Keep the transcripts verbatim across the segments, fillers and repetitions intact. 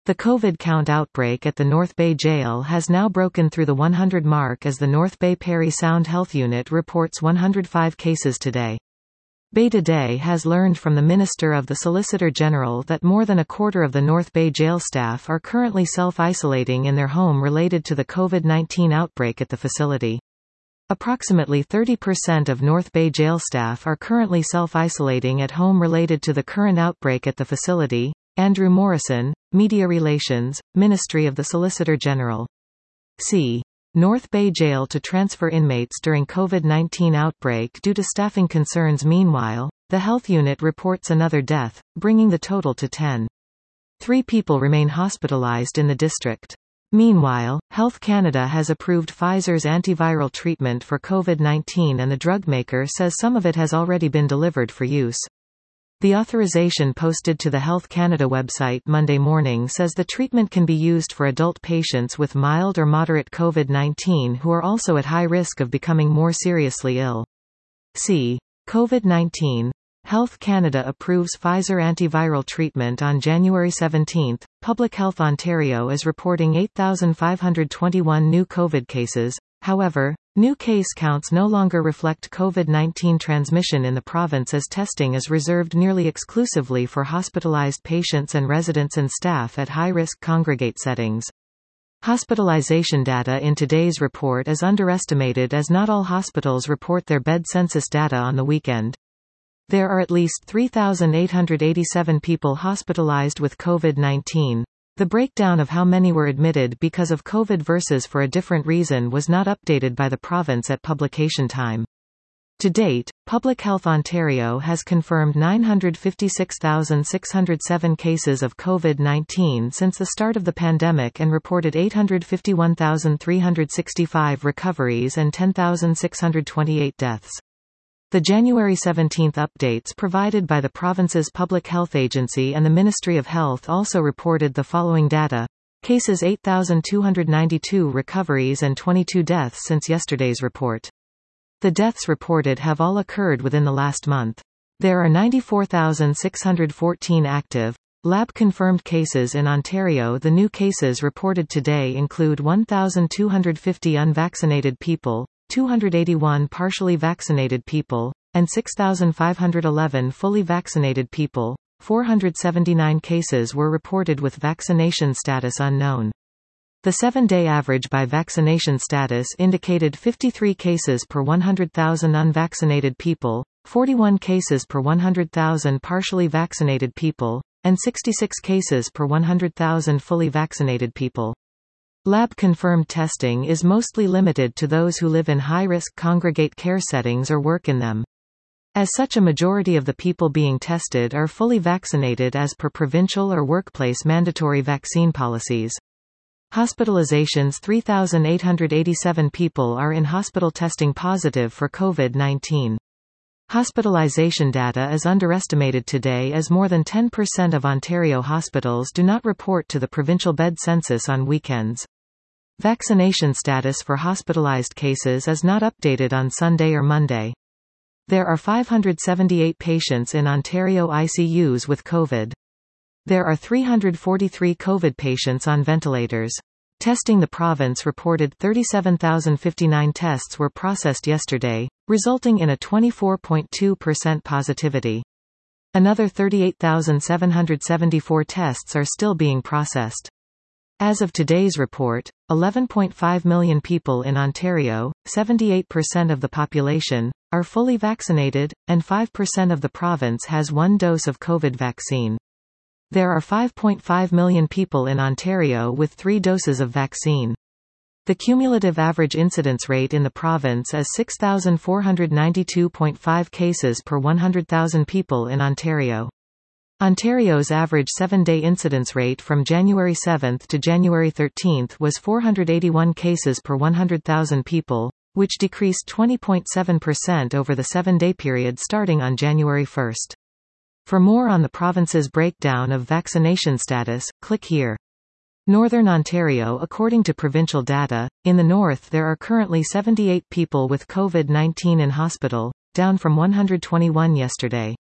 The COVID count outbreak at the North Bay Jail has now broken through the one hundred mark as the North Bay Parry Sound Health Unit reports one hundred five cases today. Bay Today has learned from the Minister of the Solicitor General that more than a quarter of the North Bay Jail staff are currently self-isolating in their home related to the COVID nineteen outbreak at the facility. Approximately thirty percent of North Bay Jail staff are currently self-isolating at home related to the current outbreak at the facility. Andrew Morrison, Media Relations, Ministry of the Solicitor General. C. North Bay Jail to transfer inmates during COVID nineteen outbreak due to staffing concerns. Meanwhile, the health unit reports another death, bringing the total to ten. Three people remain hospitalized in the district. Meanwhile, Health Canada has approved Pfizer's antiviral treatment for COVID nineteen and the drug maker says some of it has already been delivered for use. The authorization posted to the Health Canada website Monday morning says the treatment can be used for adult patients with mild or moderate COVID nineteen who are also at high risk of becoming more seriously ill. See COVID nineteen. Health Canada approves Pfizer antiviral treatment on January seventeenth. Public Health Ontario is reporting eight thousand five hundred twenty-one new COVID cases. However, new case counts no longer reflect COVID nineteen transmission in the province as testing is reserved nearly exclusively for hospitalized patients and residents and staff at high-risk congregate settings. Hospitalization data in today's report is underestimated as not all hospitals report their bed census data on the weekend. There are at least three thousand eight hundred eighty-seven people hospitalized with COVID nineteen. The breakdown of how many were admitted because of COVID versus for a different reason was not updated by the province at publication time. To date, Public Health Ontario has confirmed nine hundred fifty-six thousand six hundred seven cases of COVID nineteen since the start of the pandemic and reported eight hundred fifty-one thousand three hundred sixty-five recoveries and ten thousand six hundred twenty-eight deaths. The January seventeenth updates provided by the province's Public Health Agency and the Ministry of Health also reported the following data. Cases eight thousand two hundred ninety-two recoveries and twenty-two deaths since yesterday's report. The deaths reported have all occurred within the last month. There are ninety-four thousand six hundred fourteen active, lab-confirmed cases in Ontario. The new cases reported today include one thousand two hundred fifty unvaccinated people, two hundred eighty-one partially vaccinated people, and six thousand five hundred eleven fully vaccinated people. four hundred seventy-nine cases were reported with vaccination status unknown. The seven-day average by vaccination status indicated fifty-three cases per one hundred thousand unvaccinated people, forty-one cases per one hundred thousand partially vaccinated people, and sixty-six cases per one hundred thousand fully vaccinated people. Lab-confirmed testing is mostly limited to those who live in high-risk congregate care settings or work in them. As such, a majority of the people being tested are fully vaccinated as per provincial or workplace mandatory vaccine policies. Hospitalizations: three thousand eight hundred eighty-seven people are in hospital testing positive for COVID nineteen. Hospitalization data is underestimated today as more than ten percent of Ontario hospitals do not report to the provincial bed census on weekends. Vaccination status for hospitalized cases is not updated on Sunday or Monday. There are five hundred seventy-eight patients in Ontario I C Us with COVID. There are three hundred forty-three COVID patients on ventilators. Testing: the province reported thirty-seven thousand fifty-nine tests were processed yesterday, resulting in a twenty-four point two percent positivity. Another thirty-eight thousand seven hundred seventy-four tests are still being processed. As of today's report, eleven point five million people in Ontario, seventy-eight percent of the population, are fully vaccinated, and five percent of the province has one dose of COVID vaccine. There are five point five million people in Ontario with three doses of vaccine. The cumulative average incidence rate in the province is six thousand four hundred ninety-two point five cases per one hundred thousand people in Ontario. Ontario's average seven-day incidence rate from January seventh to January thirteenth was four hundred eighty-one cases per one hundred thousand people, which decreased twenty point seven percent over the seven-day period starting on January first. For more on the province's breakdown of vaccination status, click here. Northern Ontario: according to provincial data, in the north there are currently seventy-eight people with COVID nineteen in hospital, down from one hundred twenty-one yesterday.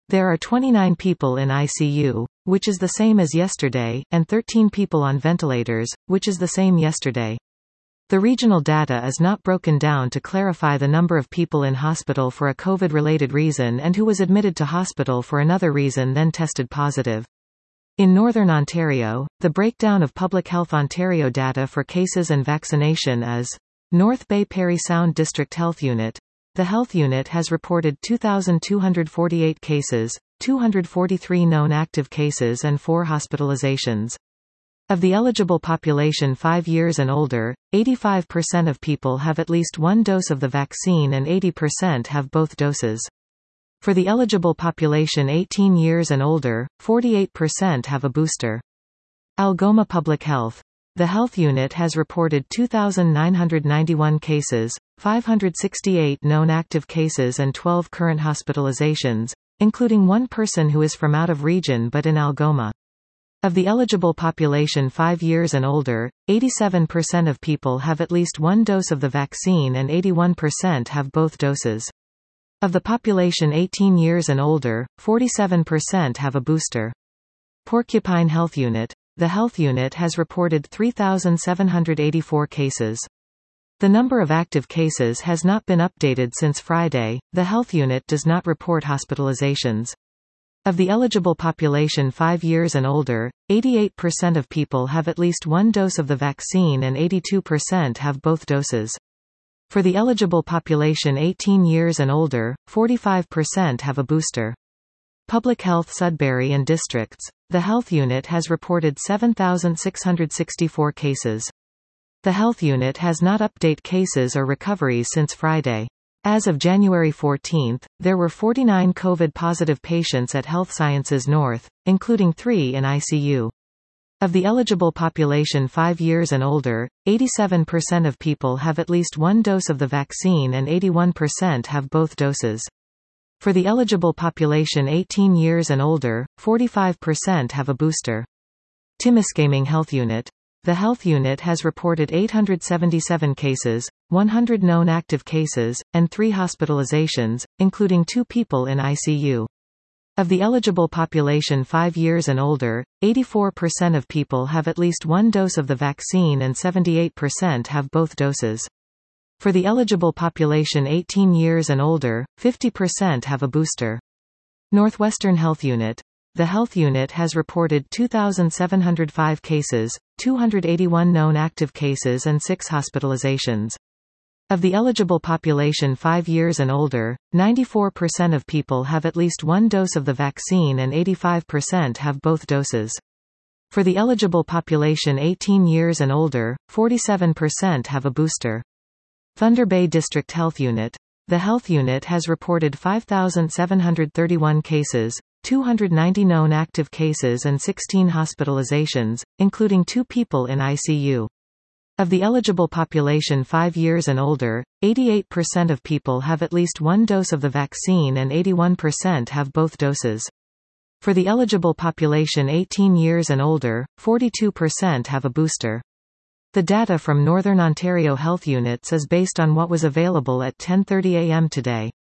There are twenty-nine people in I C U, which is the same as yesterday, and thirteen people on ventilators, which is the same yesterday. The regional data is not broken down to clarify the number of people in hospital for a COVID-related reason and who was admitted to hospital for another reason then tested positive. In Northern Ontario, the breakdown of Public Health Ontario data for cases and vaccination is North Bay Parry Sound District Health Unit. The health unit has reported two thousand two hundred forty-eight cases, two hundred forty-three known active cases and four hospitalizations. Of the eligible population five years and older, eighty-five percent of people have at least one dose of the vaccine and eighty percent have both doses. For the eligible population eighteen years and older, forty-eight percent have a booster. Algoma Public Health. The health unit has reported two thousand nine hundred ninety-one cases, five hundred sixty-eight known active cases and twelve current hospitalizations, including one person who is from out of region but in Algoma. Of the eligible population five years and older, eighty-seven percent of people have at least one dose of the vaccine and eighty-one percent have both doses. Of the population eighteen years and older, forty-seven percent have a booster. Porcupine Health Unit. The health unit has reported three thousand seven hundred eighty-four cases. The number of active cases has not been updated since Friday. The health unit does not report hospitalizations. Of the eligible population five years and older, eighty-eight percent of people have at least one dose of the vaccine and eighty-two percent have both doses. For the eligible population eighteen years and older, forty-five percent have a booster. Public Health Sudbury and Districts. The health unit has reported seven thousand six hundred sixty-four cases. The health unit has not updated cases or recoveries since Friday. As of January fourteenth, there were forty-nine COVID-positive patients at Health Sciences North, including three in I C U. Of the eligible population five years and older, eighty-seven percent of people have at least one dose of the vaccine and eighty-one percent have both doses. For the eligible population eighteen years and older, forty-five percent have a booster. Timiskaming Health Unit. The health unit has reported eight hundred seventy-seven cases, one hundred known active cases, and three hospitalizations, including two people in I C U. Of the eligible population five years and older, eighty-four percent of people have at least one dose of the vaccine and seventy-eight percent have both doses. For the eligible population eighteen years and older, fifty percent have a booster. Northwestern Health Unit. The health unit has reported two thousand seven hundred five cases, two hundred eighty-one known active cases and six hospitalizations. Of the eligible population five years and older, ninety-four percent of people have at least one dose of the vaccine and eighty-five percent have both doses. For the eligible population eighteen years and older, forty-seven percent have a booster. Thunder Bay District Health Unit. The health unit has reported five thousand seven hundred thirty-one cases, two hundred ninety known active cases and sixteen hospitalizations, including two people in I C U. Of the eligible population five years and older, eighty-eight percent of people have at least one dose of the vaccine and eighty-one percent have both doses. For the eligible population eighteen years and older, forty-two percent have a booster. The data from Northern Ontario Health Units is based on what was available at ten thirty a m today.